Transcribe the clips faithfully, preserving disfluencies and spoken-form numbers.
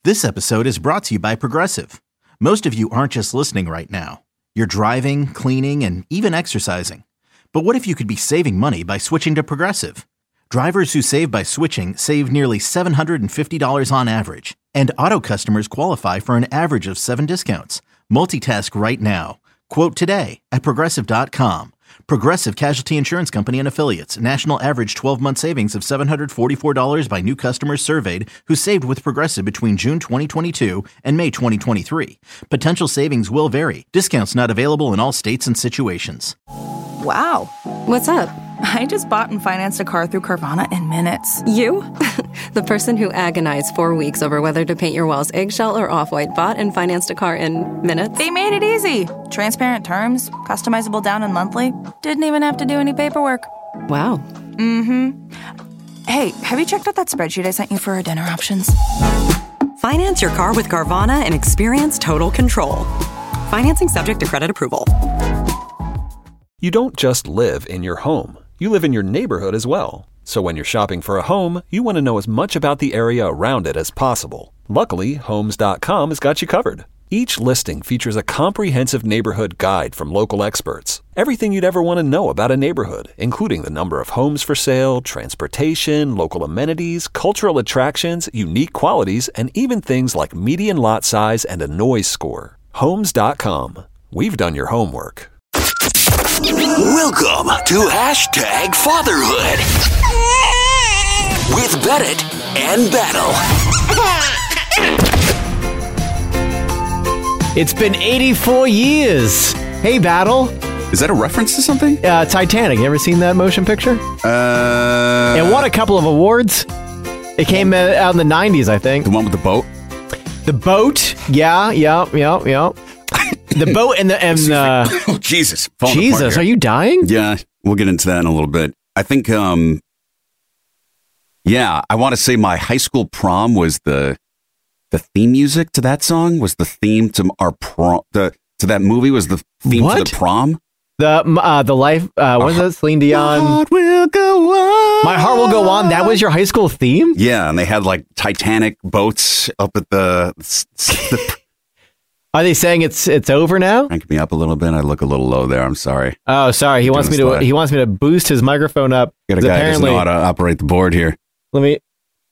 This episode is brought to you by Progressive. Most of you aren't just listening right now. You're driving, cleaning, and even exercising. But what if you could be saving money by switching to Progressive? Drivers who save by switching save nearly seven hundred fifty dollars on average. And auto customers qualify for an average of seven discounts. Multitask right now. Quote today at Progressive dot com. Progressive Casualty Insurance Company and Affiliates. National average twelve-month savings of seven hundred forty-four dollars by new customers surveyed who saved with Progressive between June twenty twenty-two and May twenty twenty-three. Potential savings will vary. Discounts not available in all states and situations. Wow. What's up? I just bought and financed a car through Carvana in minutes. You? The person who agonized four weeks over whether to paint your walls eggshell or off-white bought and financed a car in minutes? They made it easy. Transparent terms, customizable down and monthly. Didn't even have to do any paperwork. Wow. Mm-hmm. Hey, have you checked out that spreadsheet I sent you for our dinner options? Finance your car with Carvana and experience total control. Financing subject to credit approval. You don't just live in your home. You live in your neighborhood as well. So when you're shopping for a home, you want to know as much about the area around it as possible. Luckily, Homes dot com has got you covered. Each listing features a comprehensive neighborhood guide from local experts. Everything you'd ever want to know about a neighborhood, including the number of homes for sale, transportation, local amenities, cultural attractions, unique qualities, and even things like median lot size and a noise score. Homes dot com. We've done your homework. Welcome to Hashtag Fatherhood with Bennett and Battle. It's been eighty-four years. Hey, Battle. Is that a reference to something? Uh, Titanic. You ever seen that motion picture? Uh, it won a couple of awards. It came out in the nineties, I think. The one with the boat? The boat. Yeah, yeah, yeah, yeah. The boat and the... and uh, Oh, Jesus. Jesus, are you dying? Yeah, we'll get into that in a little bit. I think, um, yeah, I want to say my high school prom was the the theme music to that song, was the theme to our prom, the, to that movie was the theme What? to the prom. The uh, the life... Uh, what is that? Celine Dion? My heart will go on. My Heart Will Go On. That was your high school theme? Yeah, and they had like Titanic boats up at the... the Are they saying it's it's over now? Crank me up a little bit. I look a little low there. I'm sorry. Oh, sorry. He wants me to slide. he wants me to boost his microphone up. Got a guy who doesn't know how to operate the board here. Let me...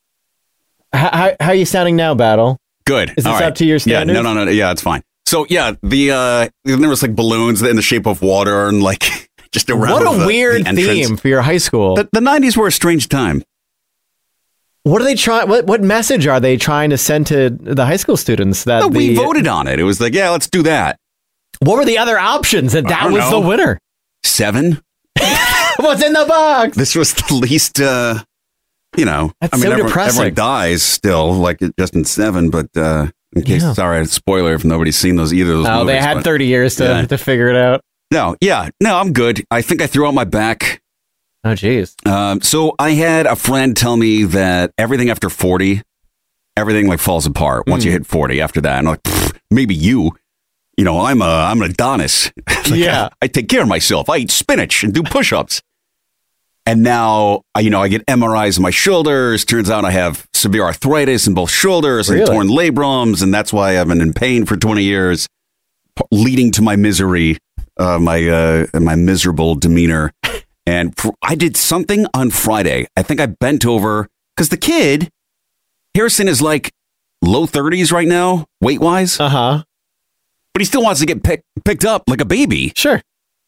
How, how, how are you sounding now, Battle? Good. Is this All right. up to your standards? Yeah, no, no, no. Yeah, it's fine. So, yeah, the uh, there was like balloons in the shape of water and like just around. What a the, weird the entrance. theme for your high school. The, the nineties were a strange time. What are they trying? What what message are they trying to send to the high school students? That No, the, we voted on it. It was like, yeah, let's do that. What were the other options? And that I don't was know. the winner. Seven. What's in the box? This was the least. Uh, you know, That's I mean, so everyone, depressing. everyone dies still, like just in seven. But uh, in case, Yeah. sorry, spoiler if nobody's seen those either of those. Oh, movies, they had but- thirty years to, Yeah. to figure it out. No, yeah, no, I'm good. I think I threw out my back. Oh, geez. Um, so I had a friend tell me that everything after forty, everything like falls apart once Mm. you hit forty. After that, and I'm like, "Pfft, maybe you, you know, I'm a, I'm an Adonis. Like, Yeah. I, I take care of myself. I eat spinach and do push-ups. And now, I, you know, I get M R Is on my shoulders. Turns out I have severe arthritis in both shoulders and Really? torn labrums, and that's why I've been in pain for twenty years, p- leading to my misery, uh, my uh, my miserable demeanor. And for, I did something on Friday. I think I bent over because the kid, Harrison, is like low thirties right now, weight wise, Uh huh. but he still wants to get pick, picked up like a baby. Sure.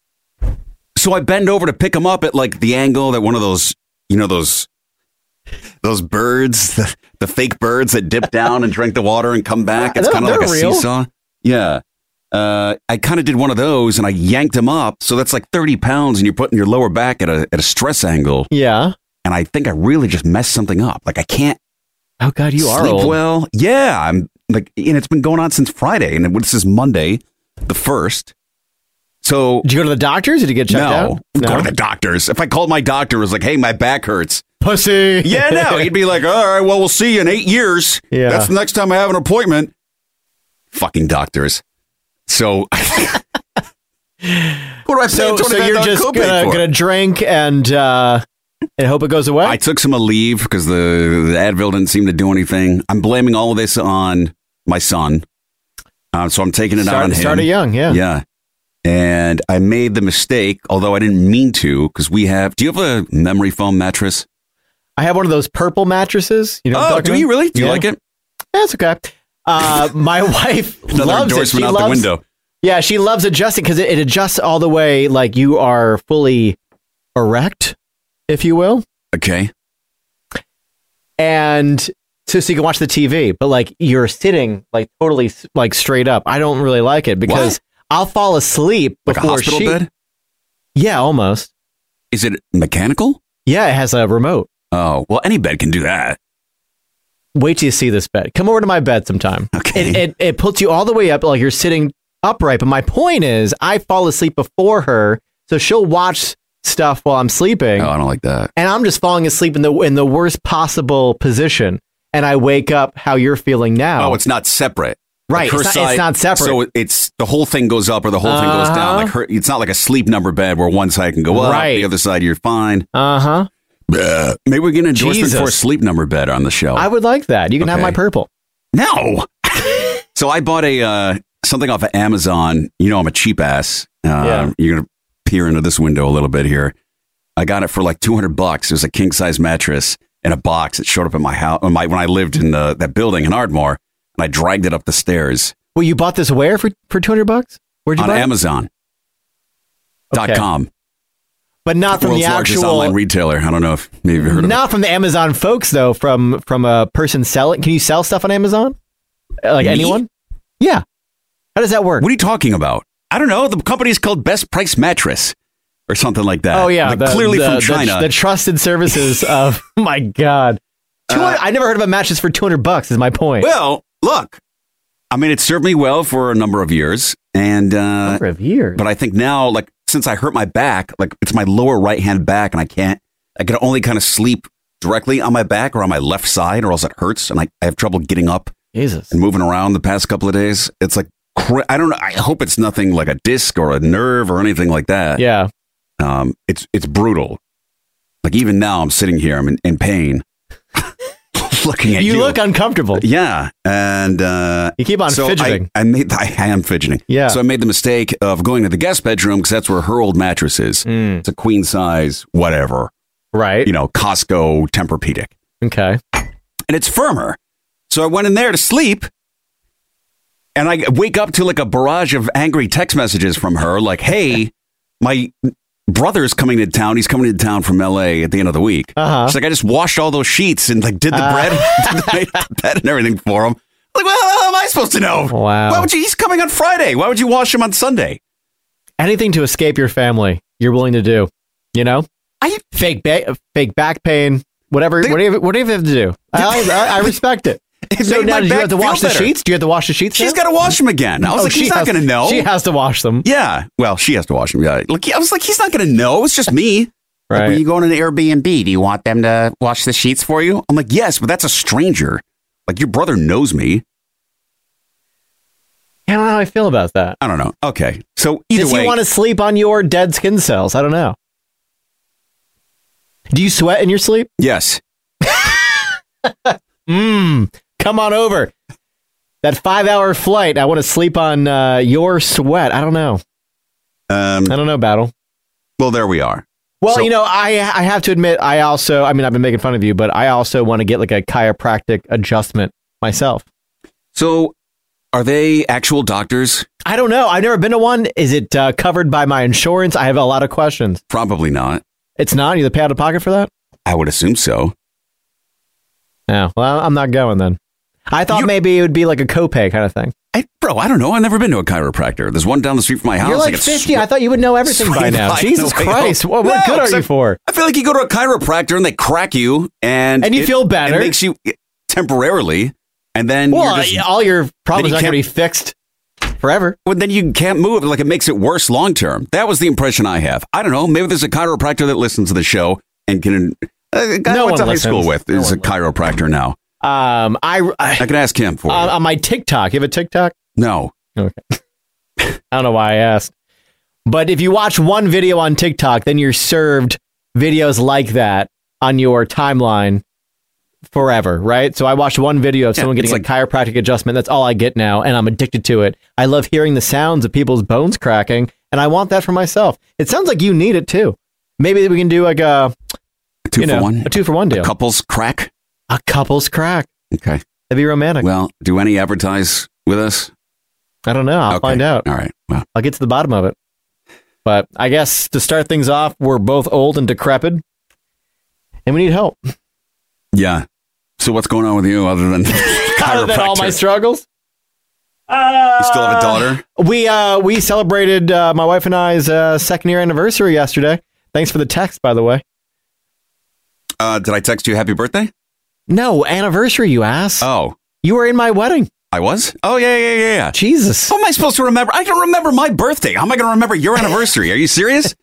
So I bend over to pick him up at like the angle that one of those, you know, those those birds, the, the fake birds that dip down and drink the water and come back. It's They're- kind of like a they're real. seesaw. Yeah. Uh, I kind of did one of those and I yanked him up. So that's like thirty pounds and you're putting your lower back at a, at a stress angle. Yeah. And I think I really just messed something up. Like I can't Oh, God, you are sleep old. well. Yeah. I'm like, and it's been going on since Friday and this is Monday, the first. So Did you go to the doctors? Did you get checked no, out? go to the doctors. If I called my doctor, it was like, hey, my back hurts. Pussy. Yeah, no, he'd be like, all right, well, we'll see you in eight years. Yeah. That's the next time I have an appointment. Fucking doctors. So, what do I pay So, so twenty-nine you're dollars just copay gonna, for? gonna drink and uh, And hope it goes away? I took some Aleve because the, the Advil didn't seem to do anything. I'm blaming all of this on my son. Um, so I'm taking it Start, out on him. Started young, yeah. Yeah. And I made the mistake, although I didn't mean to, because we have... Do you have a memory foam mattress? I have one of those purple mattresses. You know what I'm Oh, talking do you about? really? Do you Yeah. like it? That's okay. Uh, my wife Another loves it. endorsement She out loves, the window. Yeah, she loves adjusting because it, it adjusts all the way like you are fully erect, if you will. Okay. And so, so you can watch the T V, but like you're sitting like totally like straight up. I don't really like it because What? I'll fall asleep Like a before hospital she. bed? Yeah, almost. Is it mechanical? Yeah, it has a remote. Oh, well, any bed can do that. Wait till you see this bed. Come over to my bed sometime. Okay. It, it, it puts you all the way up like you're sitting upright. But my point is, I fall asleep before her, so she'll watch stuff while I'm sleeping. Oh, I don't like that. And I'm just falling asleep in the in the worst possible position. And I wake up how you're feeling now. Oh, it's not separate. Right, Like her it's not- it's not separate. So it's the whole thing goes up or the whole thing goes down. Uh-huh. Like her, it's not like a sleep number bed where one side can go up, Right. the other side you're fine. Uh huh. Bleh. Maybe we get an endorsement Jesus. for a sleep number bed on the show. I would like that. You can have Okay. my purple. No. So I bought a uh, something off of Amazon. You know I'm a cheap ass. Uh, Yeah. You're gonna peer into this window a little bit here. I got it for like two hundred bucks. It was a king size mattress in a box. It showed up at my house when I lived in the, that building in Ardmore, and I dragged it up the stairs. Well, you bought this where for for two hundred bucks? Where'd you on buy it? Amazon dot Okay. com. But not from World's the largest actual. online retailer. I don't know if maybe you've heard of it. Not from the Amazon folks though. From from a person selling. Can you sell stuff on Amazon? Uh, Like Me? anyone? Yeah. How does that work? What are you talking about? I don't know. The company's called Best Price Mattress or something like that. Oh yeah, Like, the- clearly the- from the- China. The, trusted services of my God. two hundred Uh, I never heard of a mattress for two hundred bucks. Is my point. well, look. I mean, it served me well for a number of years, and uh, Number of years. but I think now, like since I hurt my back, like it's my lower right hand back, and I can't. I can only kind of sleep directly on my back or on my left side, or else it hurts, and I, I have trouble getting up Jesus. and moving around the past couple of days. It's like cra- I don't know. I hope it's nothing like a disc or a nerve or anything like that. Yeah. Um, it's it's brutal. Like even now, I'm sitting here. I'm in, in pain, looking at you. You look uncomfortable. Yeah, and uh, You keep on so fidgeting. I, I made I am fidgeting. Yeah. So I made the mistake of going to the guest bedroom because that's where her old mattress is. Mm. It's a queen size, whatever. Right. You know, Costco Tempur-Pedic, Okay. and it's firmer. So I went in there to sleep, and I wake up to like a barrage of angry text messages from her, like, "Hey, my brother's coming to town. He's coming to town from L A at the end of the week." Uh-huh. She's like, "I just washed all those sheets and like did the Uh. bread, did the bed and everything for him." Like, well, how am I supposed to know? Wow. Why would you? He's coming on Friday. Why would you wash him on Sunday? Anything to escape your family, you're willing to do. You know, I fake ba- fake back pain, whatever, They- whatever, whatever you have to do. I, I, I respect it. It So made now, my do you back have to feel wash the better. sheets? Do you have to wash the sheets? She's now? got to wash them again. I was Oh, like, she he's not has- going to know. She has to wash them. Yeah. Well, she has to wash them. Yeah. Like, I was like, he's not going to know. It's just me. Like, Right. when you go on an Airbnb, do you want them to wash the sheets for you? I'm like, yes, but that's a stranger. Like, your brother knows me. I don't know how I feel about that. I don't know. Okay. So either Does way, he want to sleep on your dead skin cells? I don't know. Do you sweat in your sleep? yes. Mmm. Come on over. That five hour flight. I want to sleep on uh, your sweat. I don't know. Um, I don't know, Battle. well, there we are. Well, So- you know, I I have to admit, I also, I mean, I've been making fun of you, but I also want to get like a chiropractic adjustment myself. So are they actual doctors? I don't know. I've never been to one. Is it uh, covered by my insurance? I have a lot of questions. Probably not. It's not? You have to pay out of pocket for that? I would assume so. Yeah. Well, I'm not going then. I thought You- maybe it would be like a copay kind of thing. I, bro, I don't know. I've never been to a chiropractor. There's one down the street from my house. You're I like get fifty. sw- I thought you would know everything by swing now. by Jesus the way Christ. home. What, what No, good are 'cause you I- for? I feel like you go to a chiropractor and they crack you and And you it- feel better. It makes you temporarily, and then Well, you're just, all your problems you are going to be can't- fixed forever. well, then you can't move. Like it makes it worse long term. That was the impression I have. I don't know. Maybe there's a chiropractor that listens to the show and can. Uh, a guy No I went to one high school listens. with No is a one chiropractor now. Um, I, I I can ask him for uh, you. on my TikTok. You have a TikTok? No. Okay. I don't know why I asked. But if you watch one video on TikTok, then you're served videos like that on your timeline forever, right? So I watched one video of Yeah, someone getting it's a chiropractic adjustment. That's all I get now, and I'm addicted to it. I love hearing the sounds of people's bones cracking, and I want that for myself. It sounds like you need it too. Maybe we can do like a Two you for know, one? a two for one deal. A couples crack? A couple's crack. Okay. That'd be romantic. Well, do any advertise with us? I don't know. I'll Okay. find out. All right. Well, I'll get to the bottom of it. But I guess to start things off, we're both old and decrepit, and we need help. yeah. So what's going on with you other than Other than all my chiropractor? struggles. You still have a daughter? We uh we celebrated uh, my wife and I's uh, second year anniversary yesterday. Thanks for the text, by the way. Uh, did I text you happy birthday? No, anniversary, you ass. Oh, You were in my wedding. I was? Oh, yeah, yeah, yeah, yeah. Jesus. How am I supposed to remember? I can remember my birthday. How am I going to remember your anniversary? Are you serious?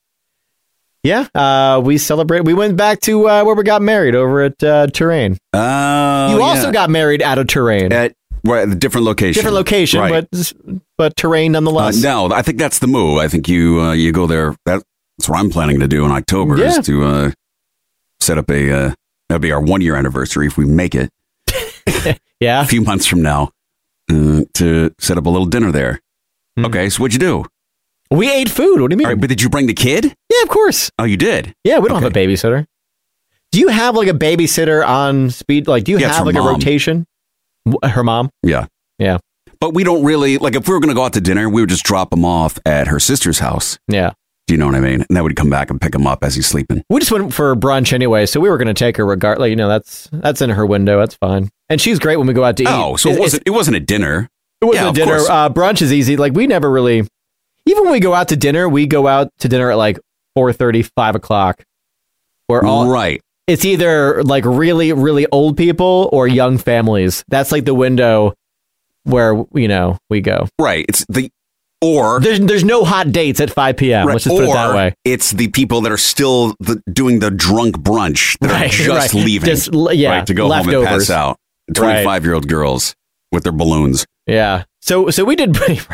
Yeah, uh, we celebrate. We went back to uh, where we got married over at uh, Terrain. Oh, you also yeah. got married out of Terrain. At right, a different location. Different location, Right. but but Terrain Uh, nonetheless. no, I think that's the move. I think you uh, you go there. That's what I'm planning to do in October Yeah. is to uh, set up a. Uh, that'll be our one year anniversary if we make it. Yeah. A few months from now, uh, to set up a little dinner there. Hmm. Okay, so what'd you do? We ate food. What do you mean? All right, but did you bring the kid? Yeah, of course. Oh, you did. Yeah, we don't Okay. have a babysitter. Do you have like a babysitter on speed? Like, do you Yeah, it's have her like a mom. rotation? W- Her mom? Yeah. Yeah. But we don't really like if we were going to go out to dinner, we would just drop him off at her sister's house. Yeah. Do you know what I mean? And then we'd come back and pick him up as he's sleeping. We just went for brunch anyway, so we were going to take her regard. Like, you know, that's that's in her window. That's fine. And she's great when we go out to eat. Oh, so it It's- wasn't it wasn't a dinner. It wasn't Yeah, a of dinner. course. Uh, brunch is easy. Like, we never really, even when we go out to dinner, we go out to dinner at like four thirty, five o'clock. We're all, right. It's either like really, really old people or young families. That's like the window where, you know, we go. Right. It's the or There's there's no hot dates at five p.m. right, Let's just put it that or way. it's the people that are still the, doing the drunk brunch that Right, are just right. leaving Just l- yeah, right, to go home and leftovers. pass out. twenty-five-year-old girls with their balloons. Yeah. So so we did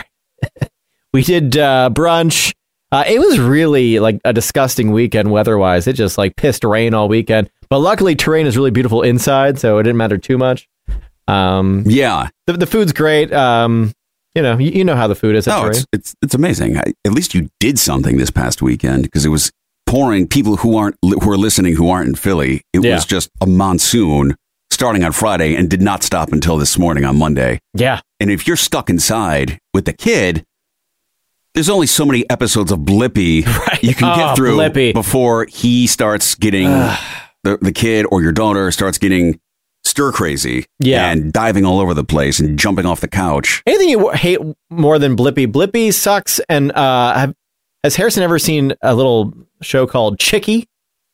we did uh, brunch. Uh, it was really like a disgusting weekend weather-wise. It just like pissed rain all weekend. But luckily, Terrain is really beautiful inside, so it didn't matter too much. Um, Yeah. the, the food's great. Um, you know, you, you know how the food is at No, Terrain. it's, it's it's amazing. I, at least you did something this past weekend because it was pouring. People who aren't who are listening who aren't in Philly, it Yeah. was just a monsoon starting on Friday and did not stop until this morning on Monday. Yeah. And if you're stuck inside with the kid, there's only so many episodes of Blippi Right. you can Oh, get through Blippi. before he starts getting the, the kid or your daughter starts getting stir crazy Yeah. and diving all over the place and jumping off the couch. Anything you hate more than Blippi? Blippi sucks. And uh, have, has Harrison ever seen a little show called Chicky?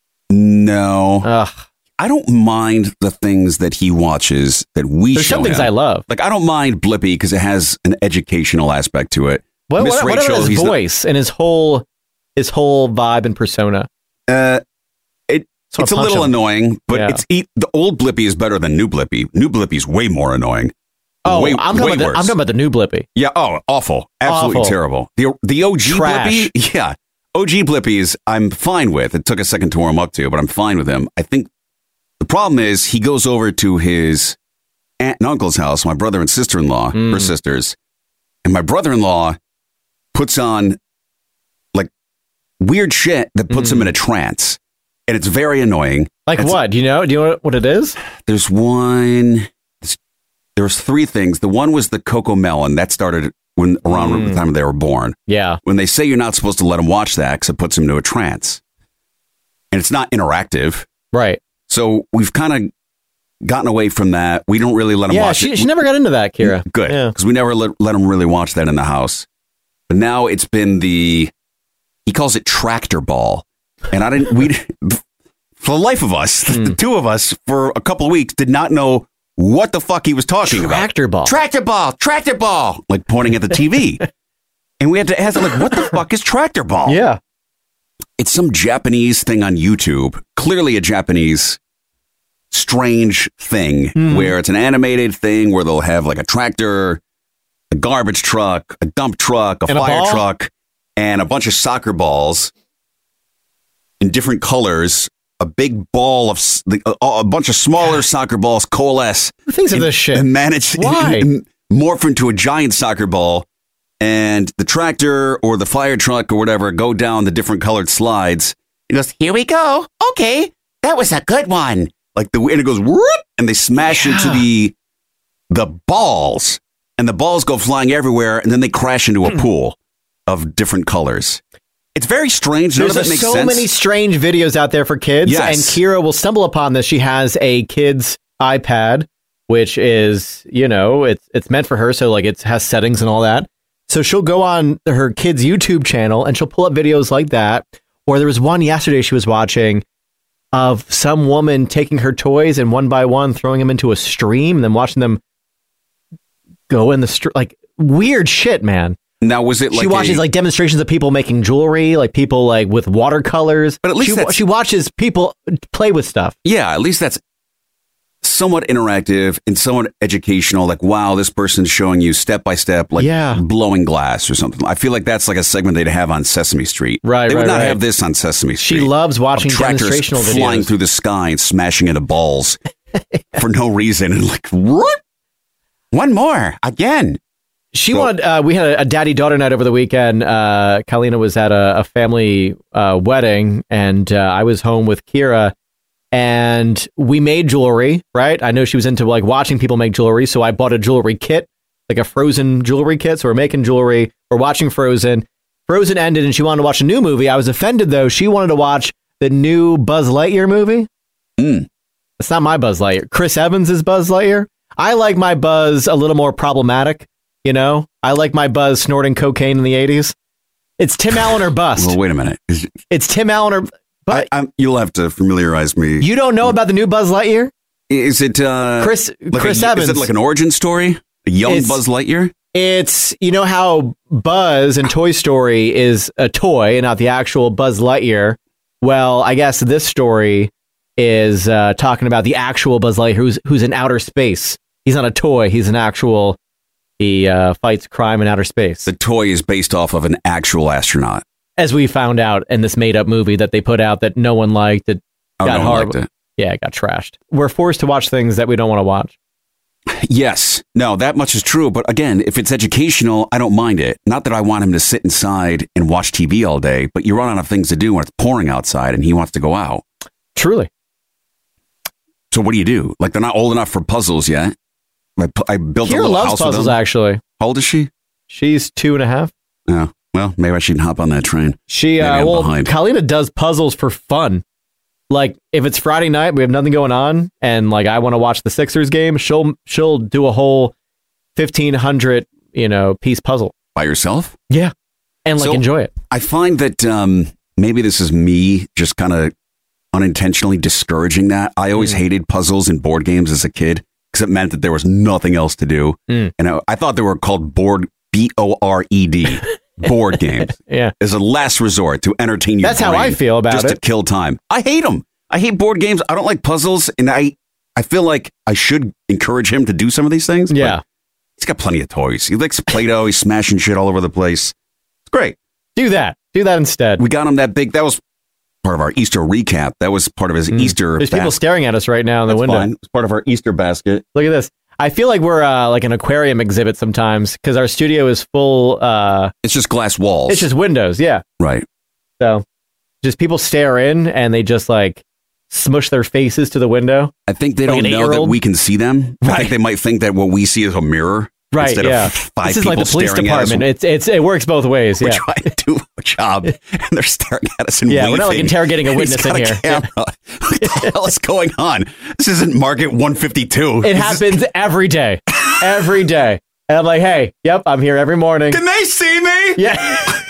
No. Ugh. I don't mind the things that he watches that we There's show some things him. I love. Like I don't mind Blippi because it has an educational aspect to it. What, Miss what, what Rachel, about his he's the- voice and his whole his whole vibe and persona? Uh, it So it's a punch little him. annoying, but Yeah. it's e- the old Blippi is better than new Blippi. New Blippi's way more annoying. Oh, way, I'm, way talking about the, worse. I'm talking about the new Blippi. Yeah. Oh, awful. Absolutely Awful. terrible. The the O G Trash. Blippi. Yeah. O G Blippi's I'm fine with. It took a second to warm up to, but I'm fine with him. I think the problem is he goes over to his aunt and uncle's house, my brother and sister-in-law, Mm. her sisters, and my brother-in-law puts on like weird shit that puts Mm. him in a trance. And it's very annoying. Like It's- what? Do you know? Do you know what it is? There's one. There was three things. The one was the Coco Melon that started when around Mm. the time they were born. Yeah. When they say you're not supposed to let them watch that because it puts them into a trance, and it's not interactive. Right. So we've kind of gotten away from that. We don't really let them Yeah. watch She, it. she never got into that, Kira. Good, Yeah. because we never let, let them really watch that in the house. But now it's been the he calls it tractor ball, and I didn't. We for the life of us, Hmm. the two of us, for a couple of weeks, did not know what the fuck he was talking about. Tractor ball. Tractor ball, tractor ball, like pointing at the T V. And we had to ask him, like, what the fuck is tractor ball? Yeah. It's some Japanese thing on YouTube, clearly a Japanese strange thing Mhm. where it's an animated thing where they'll have like a tractor, a garbage truck, a dump truck, a And a fire ball? truck, and a bunch of soccer balls in different colors a big ball of s- the, a, a bunch of smaller soccer balls coalesce. Who thinks of and, this shit? And manage Why? and morph into a giant soccer ball. And the tractor or the fire truck or whatever go down the different colored slides. He goes, here we go. Okay, that was a good one. Like the and it goes whoop, and they smash Yeah. into the the balls, and the balls go flying everywhere, and then they crash into a pool of different colors. It's very strange. None There's of it makes so sense. many strange videos out there for kids, Yes. and Kira will stumble upon this. She has a kid's iPad, which is, you know, it's it's meant for her, so like it has settings and all that. So she'll go on her kid's YouTube channel and she'll pull up videos like that. Or there was one yesterday she was watching of some woman taking her toys and one by one throwing them into a stream and then watching them go in the stream. Like weird shit, man. Now, was it like she watches a- like demonstrations of people making jewelry, like people like with watercolors. But at least she, that's- she watches people play with stuff. Yeah, at least that's somewhat interactive and somewhat educational. Like, wow, this person's showing you step by step, like Yeah. blowing glass or something. I feel like that's like a segment they'd have on Sesame Street. Right, They would right, not right. have this on Sesame She Street. loves watching Of tractors demonstrational flying videos. through the sky and smashing into balls for no reason. And like, what? One more again. She So- wanted. Uh, we had a, a daddy-daughter night over the weekend. Uh, Kalina was at a, a family uh, wedding, and uh, I was home with Kira, and we made jewelry. Right? I know she was into like watching people make jewelry, so I bought a jewelry kit, like a Frozen jewelry kit. So we're making jewelry. We're watching Frozen. Frozen ended, and she wanted to watch a new movie. I was offended though. She wanted to watch the new Buzz Lightyear movie. Mm. It's not my Buzz Lightyear. Chris Evans is Buzz Lightyear. I like my Buzz a little more problematic. You know, I like my Buzz snorting cocaine in the eighties. It's Tim Allen or bust. Well, wait a minute. Is- It's Tim Allen or. But I, I'm, you'll have to familiarize me. you don't know about the new Buzz Lightyear? Is it uh, Chris like Chris a, Evans. Is it like an origin story? A young It's- Buzz Lightyear? It's, you know how Buzz in Toy Story is a toy and not the actual Buzz Lightyear? Well, I guess this story is uh, talking about the actual Buzz Lightyear who's, who's in outer space. He's not a toy. He's an actual... He uh, fights crime in outer space. The toy is based off of an actual astronaut. As we found out in this made-up movie that they put out that no one liked. That Oh, got no one horrible. liked it. Yeah, it got trashed. We're forced to watch things that we don't want to watch. Yes. No, that much is true. But again, if it's educational, I don't mind it. Not that I want him to sit inside and watch T V all day, but you run out of things to do when it's pouring outside and he wants to go out. Truly. So what do you do? Like, they're not old enough for puzzles yet. I, pu- I built a Kira little loves house puzzles, with them. actually. How old is she? She's two and a half. Oh, well, maybe I shouldn't hop on that train. She, Maybe uh, I'm well, behind. Kalina does puzzles for fun. Like, if it's Friday night, we have nothing going on, and like I want to watch the Sixers game, she'll she'll do a whole fifteen hundred, you know, piece puzzle. By yourself? Yeah, and like So- enjoy it. I find that um, maybe this is me just kind of unintentionally discouraging that. I always Mm. hated puzzles and board games as a kid because it meant that there was nothing else to do. Mm. And I, I thought they were called board, B O R E D, board games. Yeah, As a last resort to entertain your That's how brain, I feel about just it. to kill time. I hate them. I hate board games. I don't like puzzles. And I, I feel like I should encourage him to do some of these things. but yeah. he's got plenty of toys. He likes Play-Doh. He's smashing shit all over the place. It's great. Do that. Do that instead. We got him that big. That was part of our Easter recap. That was part of his Easter. Mm. There's people basket. staring at us right now in the That's window. fine. It's part of our Easter basket. Look at this. I feel like we're uh, like an aquarium exhibit sometimes because our studio is full. Uh, It's just glass walls. it's just windows. Yeah. right. So just people stare in and they just like smush their faces to the window. I think they Like don't an know that eight-year-old? we can see them. I Right. think they might think that what we see is a mirror. Right. Instead yeah. of five this is people like the police staring at us. department. It's it's it works both ways. We're Yeah. trying to do a job, and they're staring at us and Yeah, we're not, like, waving. interrogating a And he's witness in got a here. camera. What the hell is going on? This isn't Market one fifty-two. It This is- happens every day. Every day. And I'm like, hey, yep, I'm here every morning. Can they see me? Yeah.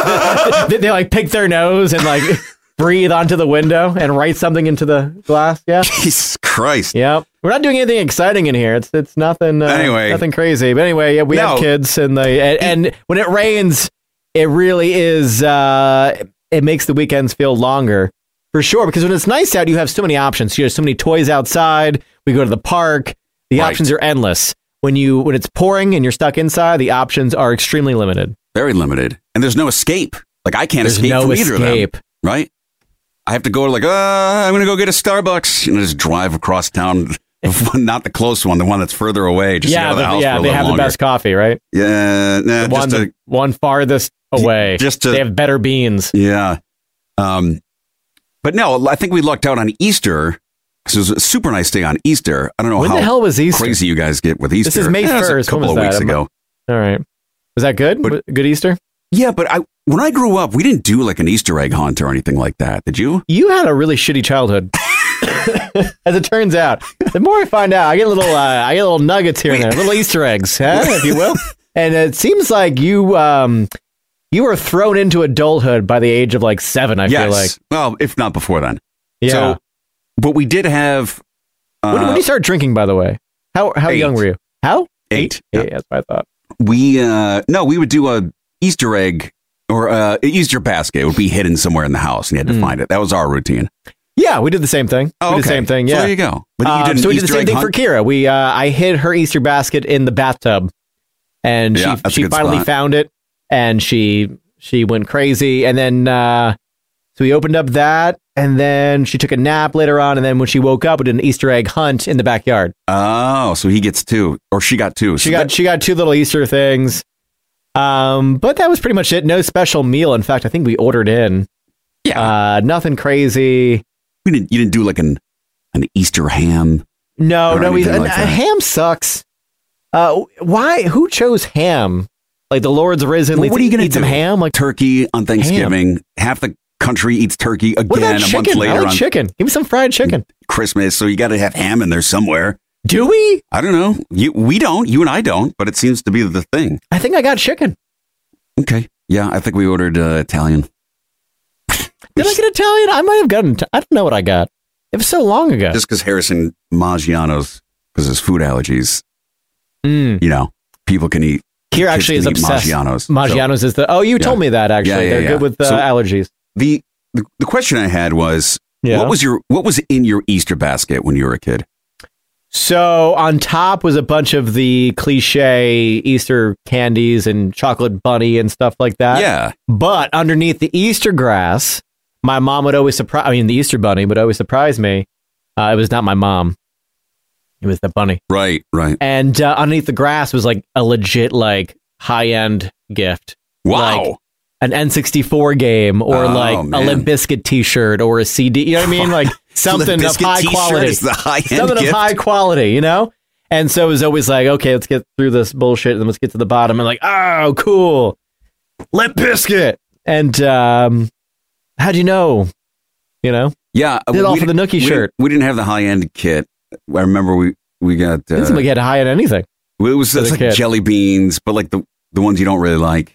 they, they like pick their nose and like breathe onto the window and write something into the glass. Yeah. Jesus Christ. Yep. We're not doing anything exciting in here. It's it's nothing. Uh, Anyway. nothing crazy. But anyway, yeah, we No. have kids, and they and, and when it rains, it really is. Uh, it makes the weekends feel longer for sure. Because when it's nice out, you have so many options. You have so many toys outside. We go to the park. The Right. options are endless. When you when it's pouring and you're stuck inside, the options are extremely limited. Very limited. And there's no escape. Like, I can't There's escape no from either escape. of them. Right? I have to go like, uh, I'm going to go get a Starbucks. And just drive across town. Not the close one, the one that's further away. Just yeah, to go to the the, house yeah, for a they little have longer. the best coffee, right? Yeah, nah, The one, just the to, one farthest away. Just to, they have better beans. Yeah. Um, but no, I think we lucked out on Easter. Because it was a super nice day on Easter. I don't know When how the hell was Easter? crazy you guys get with Easter. This is May Yeah, it was first. a couple When was of weeks that? ago. All right. Was that good? But- good Easter? Yeah, but I when I grew up, we didn't do like an Easter egg hunt or anything like that. Did you? You had a really shitty childhood. As it turns out, the more I find out, I get little, uh, I get little nuggets here and there, little Easter eggs, huh, if you will. And it seems like you, um, you were thrown into adulthood by the age of like seven. I yes. feel like, Well, if not before then. yeah. So, but we did have. Uh, when, when did you start drinking? By the way, how how eight. young were you? How Eight. Yeah, Yeah. that's what I thought. We uh no, we would do a Easter egg or uh Easter basket. It would be hidden somewhere in the house, and you had to Mm. find it. That was our routine. Yeah, we did the same thing. Oh, we did the okay. same thing. So Yeah, there you go. But you Um, did an so we did the Easter same egg thing hunt? for Kira. We uh, I hid her Easter basket in the bathtub, and Yeah, she that's a she good finally spot. found it, and she she went crazy, and then uh, so we opened up that, and then she took a nap later on, and then when she woke up, we did an Easter egg hunt in the backyard. Oh, so he gets two, or she got two. She So got that- she got two little Easter things, um, but that was pretty much it. No special meal. In fact, I think we ordered in. Yeah. Uh, nothing crazy. we didn't. You didn't do like an an Easter ham. No, Or no, we, anything like uh, that. ham sucks. Uh, why? Who chose ham? Like the Lord's risen. Well, let's what are you going eat to some do? ham? Like Turkey on Thanksgiving. Half the country eats turkey what again about a month chicken? later I like on chicken. Give me some fried chicken. Christmas. So you got to have ham in there somewhere. Do we? I don't know. You we don't. You and I don't. But it seems to be the thing. I think I got chicken. Okay. Yeah, I think we ordered uh, Italian. Did I get Italian? I might have gotten. I don't know what I got. It was so long ago. Just because Harrison Maggiano's, because his food allergies, Mm. you know, people can eat. Kira kids actually is can eat obsessed. Maggiano's. So Maggiano's is the. Oh, you Yeah. told me that actually. Yeah, yeah, They're yeah. good with uh, So- allergies. the, the the question I had was, Yeah. what was your what was in your Easter basket when you were a kid? So on top was a bunch of the cliche Easter candies and chocolate bunny and stuff like that. Yeah. But underneath the Easter grass, my mom would always surprise. I mean, the Easter bunny would always surprise me. Uh, it was not my mom; it was the bunny. Right. Right. And uh, underneath the grass was like a legit, like high end gift. Wow. Like an N sixty-four game, or Oh, like a man. Limp Bizkit T-shirt, or a C D. You know what I mean? Like something Limp of Bizkit high t-shirt quality. is the high-end something gift. of high quality, you know. And so it was always like, okay, let's get through this bullshit, and then let's get to the bottom. And like, oh, cool, Limp Bizkit. And um, how'd you know? You know, Yeah. Did it all we for the didn't- Nookie we didn't- shirt. We didn't have the high end kit. I remember we we got. it didn't Uh, seem like you had to hide anything. it was as it's a like kid. jelly beans, but like the the ones you don't really like.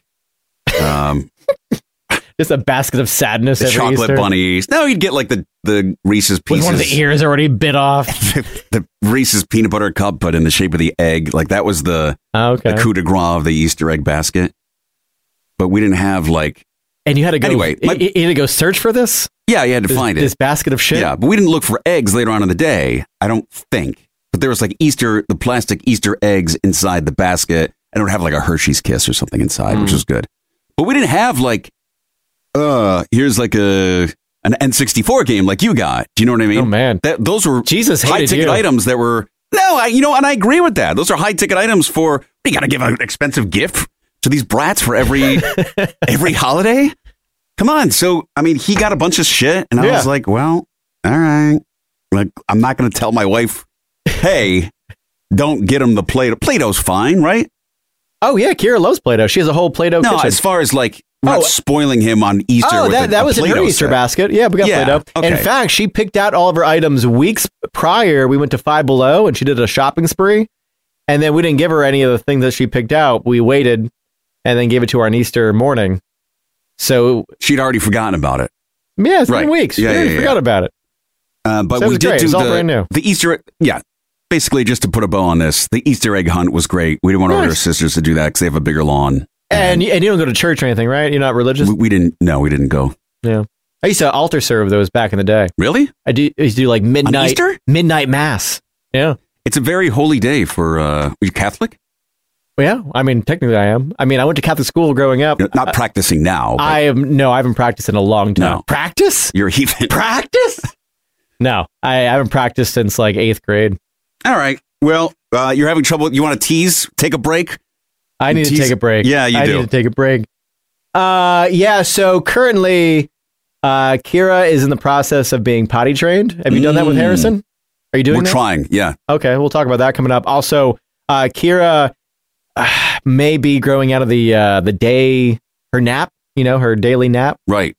Um, Just a basket of sadness. the every chocolate Easter. bunnies. No, you'd get like the the Reese's With pieces. one of the ears already bit off. the Reese's peanut butter cup, but in the shape of the egg. Like that was the, Oh, okay. the coup de grace of the Easter egg basket. But we didn't have like, And you had to go. Anyway, my- you, you had to go search for this. yeah, you had to This, find this it. basket of shit. Yeah, but we didn't look for eggs later on in the day. I don't think. But there was like Easter, the plastic Easter eggs inside the basket. And it would have like a Hershey's Kiss or something inside, Mm. which was good. But we didn't have like, uh, here's like a an N sixty-four game like you got. Do you know what I mean? Oh man, That those were Jesus high hated ticket you. items that were no, I you know, and I agree with that. Those are high ticket items for you got to give an expensive gift to these brats for every every holiday. Come on, so I mean, he got a bunch of shit, and I Yeah. was like, well, all right, like I'm not going to tell my wife, hey, don't get him the Play-Doh. Play-Doh's fine, right? Oh yeah, Kira loves Play-Doh. She has a whole Play-Doh No, kitchen. as far as like not Oh. spoiling him on Easter. Oh, with that, a, that a was in her Play-Doh Easter set. basket. Yeah, we got Yeah, Play-Doh. okay. In fact, she picked out all of her items weeks prior. We went to Five Below and she did a shopping spree. And then we didn't give her any of the things that she picked out. We waited and then gave it to her on Easter morning. So, She'd already forgotten about it. yeah, it's been Right. weeks. Yeah, we already yeah, yeah. forgot about it. Uh, but So it we was did great. do It's all the, brand new. the Easter. Yeah, basically just to put a bow on this, the Easter egg hunt was great. We didn't want our Nice. sisters to do that because they have a bigger lawn. And, and you don't go to church or anything, right? You're not religious? We, we didn't. No, we didn't go. Yeah. I used to altar serve those back in the day. Really? I, do, I used to do like midnight Easter? midnight mass. Yeah. It's a very holy day for. Uh, are you Catholic? Yeah, I mean, technically I am. I mean, I went to Catholic school growing up. You're not practicing now. I am, no, I haven't practiced in a long time. No. Practice? You're even. Practice? No, I haven't practiced since like eighth grade. All right. Well, uh, you're having trouble. You want to tease? Take a break? I need tease? to take a break. Yeah, you I do. need to take a break. Uh, yeah, so currently, uh, Kira is in the process of being potty trained. Have you done that with Harrison? Are you doing We're that? trying, yeah. Okay, we'll talk about that coming up. Also, uh, Kira uh, may be growing out of the uh, the day, her nap, you know, her daily nap. Right.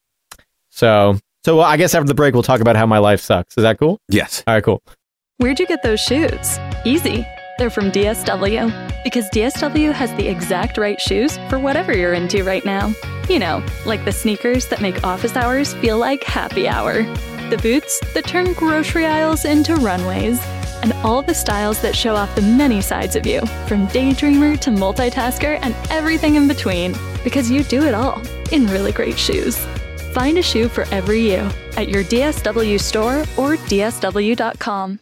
So, so well, I guess after the break, we'll talk about how my life sucks. Is that cool? Yes. All right, cool. Where'd you get those shoes? Easy. They're from D S W. Because D S W has the exact right shoes for whatever you're into right now. You know, like the sneakers that make office hours feel like happy hour. The boots that turn grocery aisles into runways. And all the styles that show off the many sides of you, from daydreamer to multitasker and everything in between. Because you do it all in really great shoes. Find a shoe for every you at your D S W store or D S W dot com.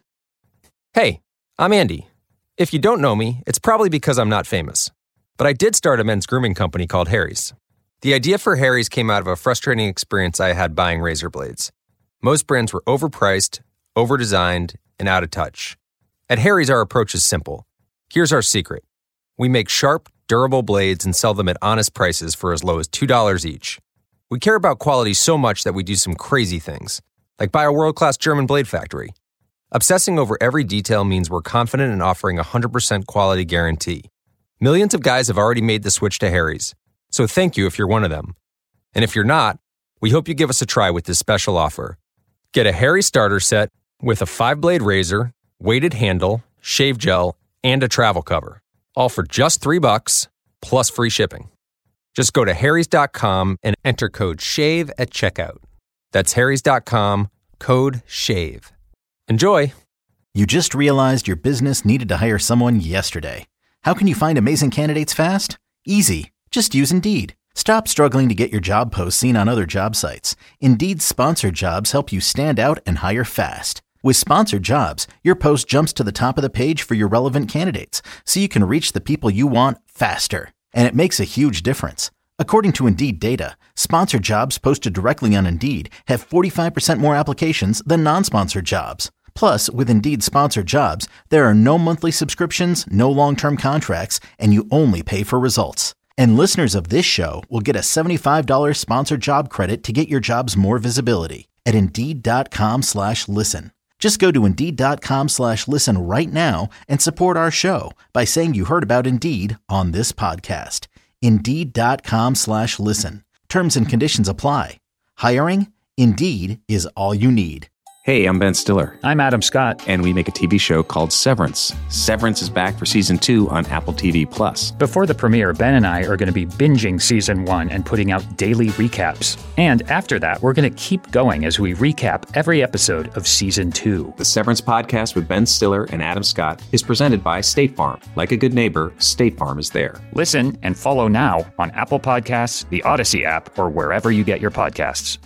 Hey, I'm Andy. If you don't know me, it's probably because I'm not famous. But I did start a men's grooming company called Harry's. The idea for Harry's came out of a frustrating experience I had buying razor blades. Most brands were overpriced, overdesigned, and out of touch. At Harry's, our approach is simple. Here's our secret. We make sharp, durable blades and sell them at honest prices for as low as two dollars each. We care about quality so much that we do some crazy things, like buy a world-class German blade factory. Obsessing over every detail means we're confident in offering a one hundred percent quality guarantee. Millions of guys have already made the switch to Harry's, so thank you if you're one of them. And if you're not, we hope you give us a try with this special offer. Get a Harry's starter set with a five-blade razor, weighted handle, shave gel, and a travel cover, all for just three bucks plus free shipping. Just go to harrys dot com and enter code SHAVE at checkout. That's harrys dot com, code SHAVE. Enjoy! You just realized your business needed to hire someone yesterday. How can you find amazing candidates fast? Easy. Just use Indeed. Stop struggling to get your job posts seen on other job sites. Indeed's sponsored jobs help you stand out and hire fast. With sponsored jobs, your post jumps to the top of the page for your relevant candidates, so you can reach the people you want faster. And it makes a huge difference. According to Indeed data, sponsored jobs posted directly on Indeed have forty-five percent more applications than non-sponsored jobs. Plus, with Indeed sponsored jobs, there are no monthly subscriptions, no long-term contracts, and you only pay for results. And listeners of this show will get a seventy-five dollars sponsored job credit to get your jobs more visibility at Indeed.com slash listen. Just go to Indeed.com slash listen right now and support our show by saying you heard about Indeed on this podcast. Indeed.com slash listen. Terms and conditions apply. Hiring? Indeed is all you need. Hey, I'm Ben Stiller. I'm Adam Scott. And we make a T V show called Severance. Severance is back for season two on Apple T V Plus. Before the premiere, Ben and I are going to be binging season one and putting out daily recaps. And after that, we're going to keep going as we recap every episode of season two. The Severance podcast with Ben Stiller and Adam Scott is presented by State Farm. Like a good neighbor, State Farm is there. Listen and follow now on Apple Podcasts, the Odyssey app, or wherever you get your podcasts.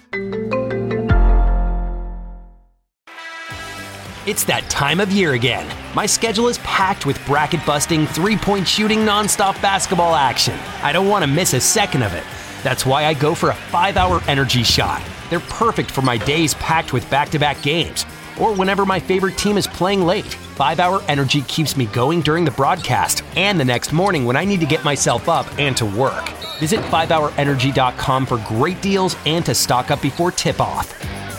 It's that time of year again. My schedule is packed with bracket-busting, three-point shooting, nonstop basketball action. I don't want to miss a second of it. That's why I go for a five-hour energy shot. They're perfect for my days packed with back-to-back games, or whenever my favorite team is playing late. five-hour energy keeps me going during the broadcast and the next morning when I need to get myself up and to work. Visit five hour energy dot com for great deals and to stock up before tip-off.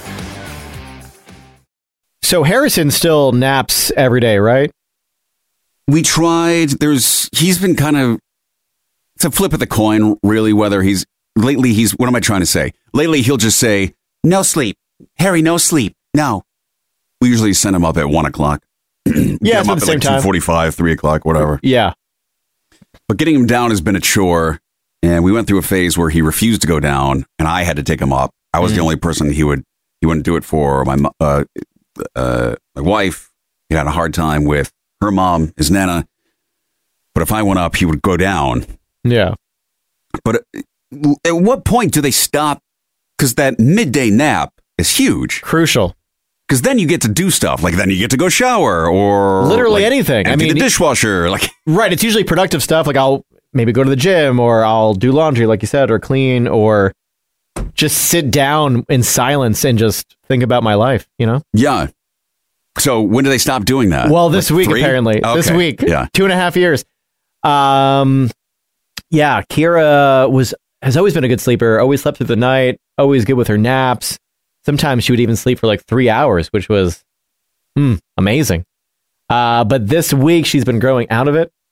So Harrison still naps every day, right? We tried. There's he's been kind of it's a flip of the coin, really. Whether he's lately he's what am I trying to say? Lately he'll just say no sleep, Harry, no sleep. No. We usually send him up at one o'clock. Yeah, him up at the at same like time. two forty-five, three o'clock, whatever. Yeah. But getting him down has been a chore, and we went through a phase where he refused to go down, and I had to take him up. I was mm. the only person he would he wouldn't do it for. My uh, uh, my wife, he had a hard time with her mom, his nana. But if I went up, he would go down. Yeah. But at what point do they stop? Because that midday nap is huge. Crucial. Because then you get to do stuff. Like, then you get to go shower or... Literally like, anything. Empty I mean, the dishwasher. Like, right. It's usually productive stuff. Like, I'll maybe go to the gym, or I'll do laundry, like you said, or clean, or just sit down in silence and just think about my life, you know? Yeah. So when do they stop doing that? Well, this Like week, three? apparently. Okay. This week. Yeah. Two and a half years. Um, yeah, Kira was has always been a good sleeper, always slept through the night, always good with her naps. Sometimes she would even sleep for like three hours, which was mm, amazing. Uh, but this week she's been growing out of it.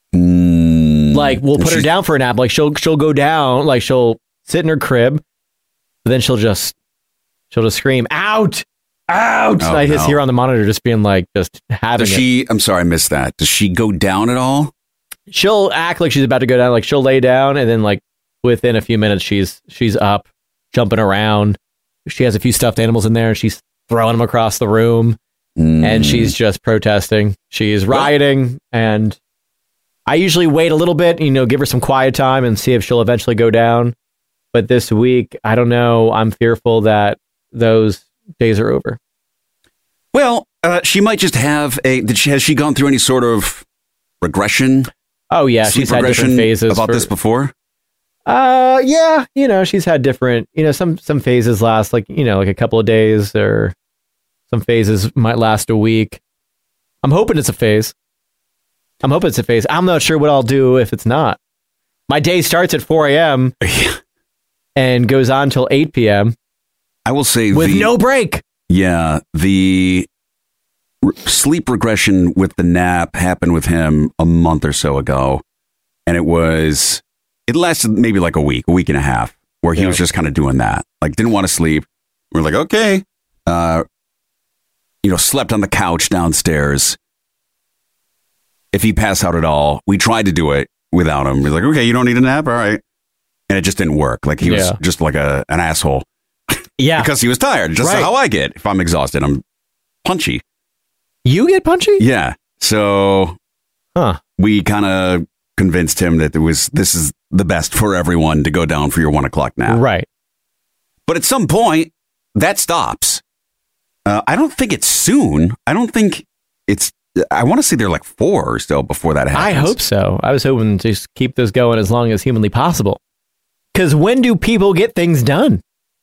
Mm, like we'll put her she's- down for a nap. Like she'll she'll go down, like she'll sit in her crib, but then she'll just she'll just scream, "Out! Out!" Oh, I just no. hear on the monitor just being like just having Does it. she... I'm sorry, I missed that. Does she go down at all? She'll act like she's about to go down. Like she'll lay down, and then like within a few minutes, she's she's up, jumping around. She has a few stuffed animals in there, and she's throwing them across the room, Mm. and she's just protesting. She's rioting, and I usually wait a little bit, you know, give her some quiet time, and see if she'll eventually go down. But this week, I don't know. I'm fearful that those days are over. Well, uh, she might just have a... Did she, has she gone through any sort of regression? Oh yeah, Sleep she's had different regression phases about for- this before? Uh, yeah, you know, she's had different, you know, some, some phases last like, you know, like a couple of days, or some phases might last a week. I'm hoping it's a phase. I'm hoping it's a phase. I'm not sure what I'll do if it's not. My day starts at four a.m. and goes on till eight p.m. I will say with the, no break. Yeah, the re- sleep regression with the nap happened with him a month or so ago, and it was it lasted maybe like a week, a week and a half, where he Yeah. was just kind of doing that, like didn't want to sleep. We're like, okay, uh, you know, slept on the couch downstairs. If he passed out at all, we tried to do it without him. He's like, okay, you don't need a nap, all right, and it just didn't work. Like he was Yeah. just like a an asshole. Yeah, Because he was tired. Just Right. how I get. If I'm exhausted, I'm punchy. You get punchy? Yeah. So huh. we kind of convinced him that it was this is the best for everyone to go down for your one o'clock nap. Right. But at some point, that stops. Uh, I don't think it's soon. I don't think it's. I want to say they're like four or so before that happens. I hope so. I was hoping to just keep this going as long as humanly possible. Because when do people get things done?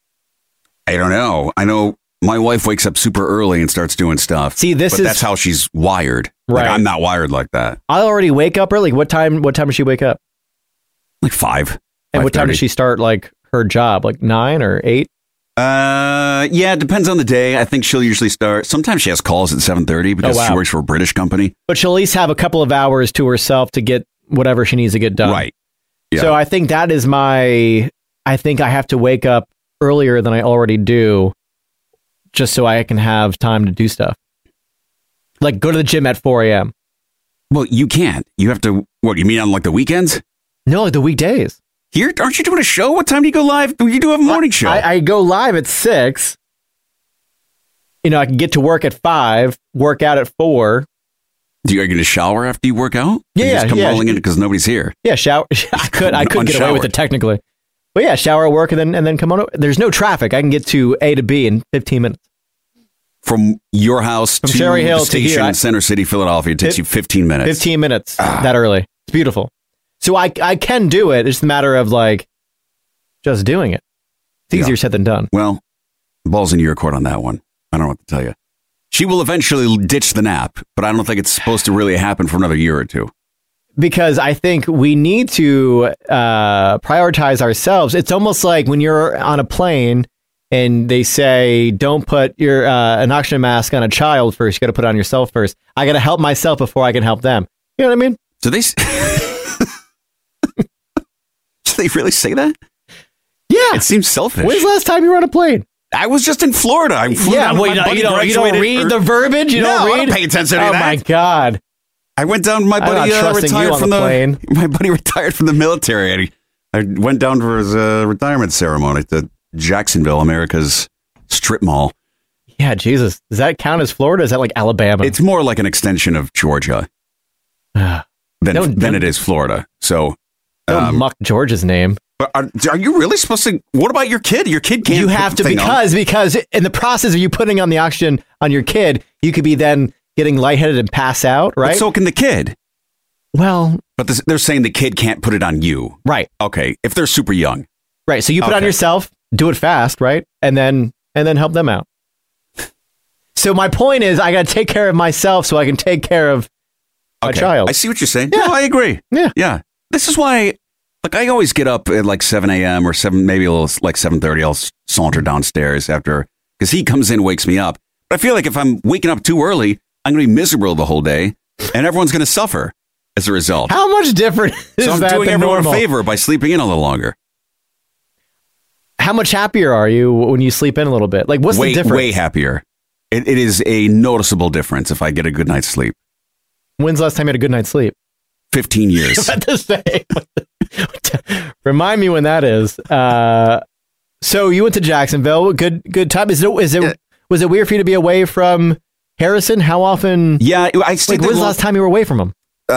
I don't know. I know my wife wakes up super early and starts doing stuff. See, this but is- that's how she's wired. Like, Right. I'm not wired like that. I already wake up early. What time? What time does she wake up? Like five. And what time five thirty. does she start like her job? Like nine or eight? Uh, yeah, it depends on the day. I think she'll usually start. Sometimes she has calls at seven thirty because Oh, wow. she works for a British company. But she'll at least have a couple of hours to herself to get whatever she needs to get done. Right. Yeah. So I think that is my. I think I have to wake up earlier than I already do, just so I can have time to do stuff. Like go to the gym at four a.m. Well, you can't. You have to. What you mean on like the weekends? No, like the weekdays. Here, aren't you doing a show? What time do you go live? You do have a morning show. I, I go live at six. You know, I can get to work at five, work out at four. do you, are you going to shower after you work out? Yeah, you just yeah, come yeah. rolling in because nobody's here. Yeah, shower. I could, I could get away with Unshowered. it technically, but yeah, shower at work and then and then come on. o- There's no traffic. I can get to A to B in fifteen minutes. From your house From to Cherry Hill the to station here, I- in Center City, Philadelphia, it takes Fif- you fifteen minutes. Fifteen minutes Ah. that early. It's beautiful. So I I can do it. It's a matter of like just doing it. It's easier Yeah. said than done. Well, balls in your court on that one. I don't know what to tell you. She will eventually ditch the nap, but I don't think it's supposed to really happen for another year or two. Because I think we need to uh, prioritize ourselves. It's almost like when you're on a plane and they say, don't put your uh, an oxygen mask on a child first. You got to put it on yourself first. I got to help myself before I can help them. You know what I mean? Do they? s- Do they really say that? Yeah. It seems selfish. When's the last time you were on a plane? I was just in Florida. I flew Yeah, down. well, My you don't, buddy you don't, you don't graduated- read or- the verbiage? You no, don't read? I don't pay attention to oh that. my God. I went down. My I'm buddy not uh, trusting you retired on from the the, plane. My buddy retired from the military. And he, I went down for his uh, retirement ceremony to Jacksonville, America's strip mall. Yeah, Jesus. Does that count as Florida? Is that like Alabama? It's more like an extension of Georgia than Don't- than don't- it is Florida. So Don't Um, muck George's name. But are, are you really supposed to? What about your kid? Your kid can't. You put have the to thing on. because because in the process of you putting on the oxygen on your kid, you could be then getting lightheaded and pass out, right? But so can the kid. Well, but this, they're saying the kid can't put it on you, right? Okay, if they're super young, right. So you put it on Okay. yourself, do it fast, right, and then and then help them out. So my point is, I got to take care of myself so I can take care of my Okay, child. I see what you're saying. Yeah. No, I agree. Yeah, yeah. This is why, like, I always get up at like seven a.m. or seven, maybe a little like seven thirty. I'll s- saunter downstairs after because he comes in, wakes me up. But I feel like if I'm waking up too early, I'm going to be miserable the whole day, and everyone's going to suffer as a result. How much different is so I'm that doing than everyone normal? a favor by sleeping in a little longer. How much happier are you when you sleep in a little bit? Like, what's way, the difference? Way happier. It, it is a noticeable difference if I get a good night's sleep. When's the last time you had a good night's sleep? Fifteen years. I was about to say. Remind me when that is. Uh, so you went to Jacksonville. Good, good time. Is it? Is it? Was it weird for you to be away from Harrison? How often? Yeah, I Like, stayed when's the long- last time you were away from him? Uh,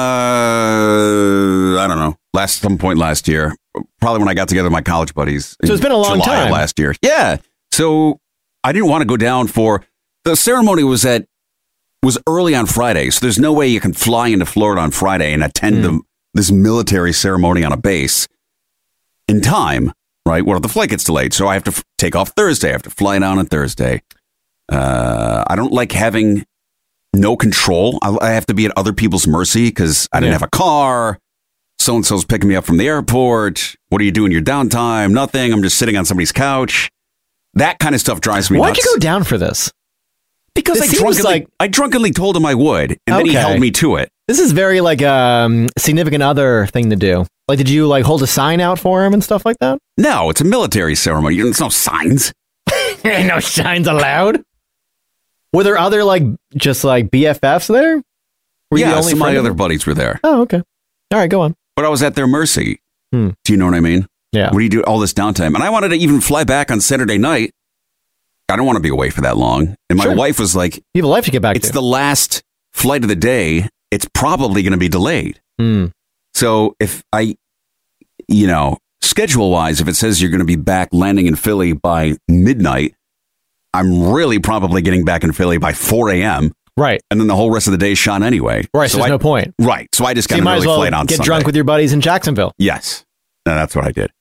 I don't know. Last some point last year, probably when I got together with my college buddies. So it's been a long July of time. last year. Yeah. So I didn't want to go down for the ceremony. Was at was early on Friday, so there's no way you can fly into Florida on Friday and attend Hmm. the, this military ceremony on a base in time. Right? What if the flight gets delayed? So I have to f- take off Thursday. I have to fly down on Thursday. Uh, I don't like having no control. I, I have to be at other people's mercy because I didn't Yeah. have a car. So and so's picking me up from the airport. What do you do in your downtime? Nothing. I'm just sitting on somebody's couch. That kind of stuff drives me Why'd nuts. you go down for this? Because It I seems drunkenly, like- I drunkenly told him I would, and then he Okay. held me to it. This is very like a um, significant other thing to do. Like, did you like hold a sign out for him and stuff like that? No, it's a military ceremony. There's no signs. Ain't no signs allowed. Were there other like just like B F Fs there? Were you yeah, the only some of my friend of other them? buddies were there. Oh, okay. All right, go on. But I was at their mercy. Hmm. Do you know what I mean? Yeah. What do you do all this downtime? And I wanted to even fly back on Saturday night. I don't want to be away for that long. And my Sure. wife was like, You have a life to get back it's to. the last flight of the day. It's probably going to be delayed. Hmm. So if I, you know, schedule wise, if it says you're going to be back landing in Philly by midnight, I'm really probably getting back in Philly by four a.m. Right. And then the whole rest of the day is shot anyway. Right. So So there's I, no point. Right. So I just So got you an might early as well flight on get Sunday. drunk with your buddies in Jacksonville. Yes. No, that's what I did.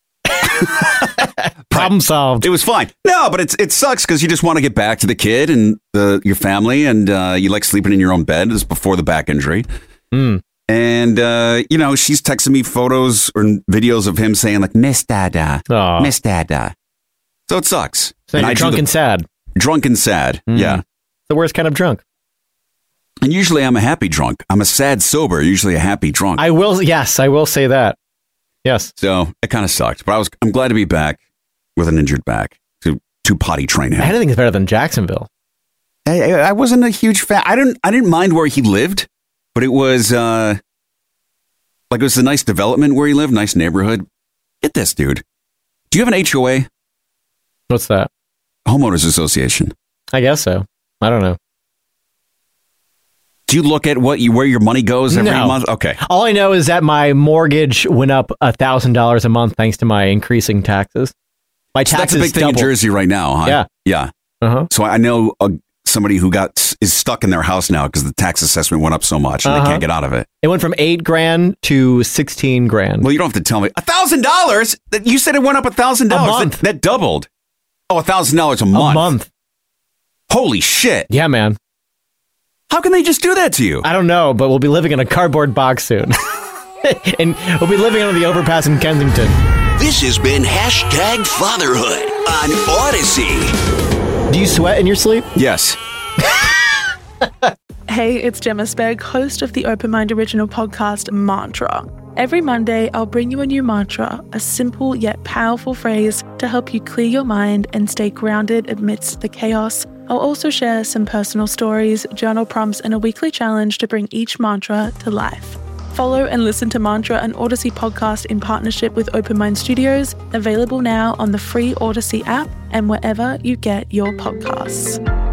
Problem solved. It was fine. No, but it's it sucks because you just want to get back to the kid and the your family, and uh, you like sleeping in your own bed. This is before the back injury. Hmm. And, uh, you know, she's texting me photos or videos of him saying, like, Miss Dada, Aw. Miss Dada. So it sucks. So you're I do drunk the- and sad. Drunk and sad. Mm. Yeah. The worst kind of drunk. And usually I'm a happy drunk. I'm a sad sober, usually a happy drunk. I will. Yes, I will say that. Yes. So it kind of sucked. But I was, I'm glad to be back with an injured back to, to potty train him. Anything is better than Jacksonville. I, I I wasn't a huge fan. I didn't, I didn't mind where he lived, but it was, uh, like it was a nice development where he lived, nice neighborhood. Get this, dude. Do you have an H O A? What's that? Homeowners Association. I guess so. I don't know. Do you look at what you where your money goes every No. month? Okay. All I know is that my mortgage went up a thousand dollars a month thanks to my increasing taxes. My So that's taxes a big thing doubled. in Jersey right now, huh? Yeah. Yeah. Uh-huh. So I know uh, somebody who got is stuck in their house now because the tax assessment went up so much and Uh-huh. they can't get out of it. It went from eight grand to sixteen grand. Well, you don't have to tell me. A thousand dollars? You said it went up a thousand A dollars. month. That, that doubled. Oh, a thousand dollars a month. A month. Holy shit. Yeah, man. How can they just do that to you? I don't know, but we'll be living in a cardboard box soon. And we'll be living under the overpass in Kensington. This has been Hashtag Fatherhood on Odyssey. Do you sweat in your sleep? Yes. Hey, it's Gemma Spegg, host of the Open Mind original podcast, Mantra. Every Monday, I'll bring you a new mantra, a simple yet powerful phrase to help you clear your mind and stay grounded amidst the chaos. I'll also share some personal stories, journal prompts, and a weekly challenge to bring each mantra to life. Follow and listen to Mantra, an Odyssey podcast in partnership with Open Mind Studios, available now on the free Odyssey app and wherever you get your podcasts.